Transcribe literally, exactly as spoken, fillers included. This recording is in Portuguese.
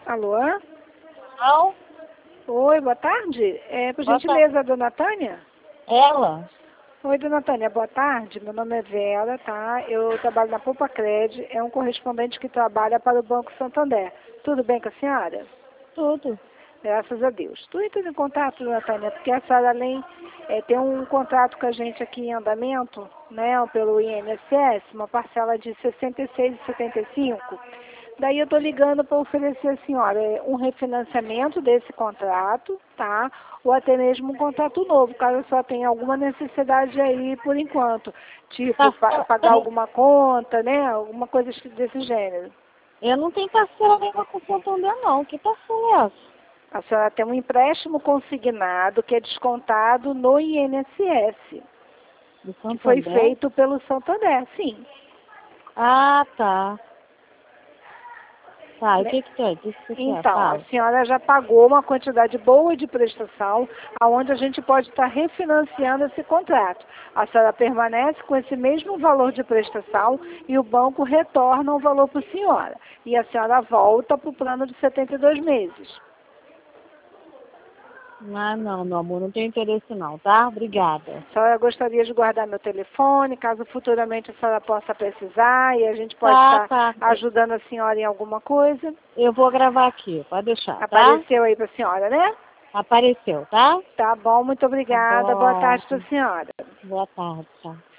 Alô? Não? Oi, boa tarde. É, por Boa gentileza, a dona Tânia? Ela? Oi, dona Tânia, boa tarde. Meu nome é Vera, tá? Eu trabalho na Poupa Cred, é um correspondente que trabalha para o Banco Santander. Tudo bem com a senhora? Tudo. Graças a Deus. Estou entrando em contato, dona Tânia, porque a senhora, além, é, tem um contrato com a gente aqui em andamento, né, pelo I N S S, uma parcela de sessenta e seis reais e setenta e cinco centavos. Daí eu estou ligando para oferecer à senhora é, um refinanciamento desse contrato, tá? Ou até mesmo um contrato novo, caso a senhora tenha alguma necessidade aí por enquanto. Tipo, Tá, pa pagar eu, alguma conta, né? Alguma coisa desse gênero. eu não tenho parceira nenhuma com o Santander, não. Que parceira é essa? A senhora tem um empréstimo consignado que é descontado no I N S S, Do que foi Santander? feito pelo Santander, sim. Ah, tá. Tá, e o Né? que que tem? O que que você quer? Então, a Fala. senhora já pagou uma quantidade boa de prestação, aonde a gente pode estar refinanciando esse contrato. A senhora permanece com esse mesmo valor de prestação e o banco retorna o valor para a senhora. E a senhora volta para o plano de setenta e dois meses. Ah, não, meu amor, não tenho interesse não, tá? Obrigada. A senhora gostaria de guardar meu telefone, caso futuramente a senhora possa precisar e a gente pode Tá, estar tá. ajudando a senhora em alguma coisa. Eu vou gravar aqui, pode deixar, tá? Apareceu aí para a senhora, né? Apareceu, tá? Tá bom, muito Tá obrigada. Boa bom. tarde para a senhora. Boa tarde, tchau.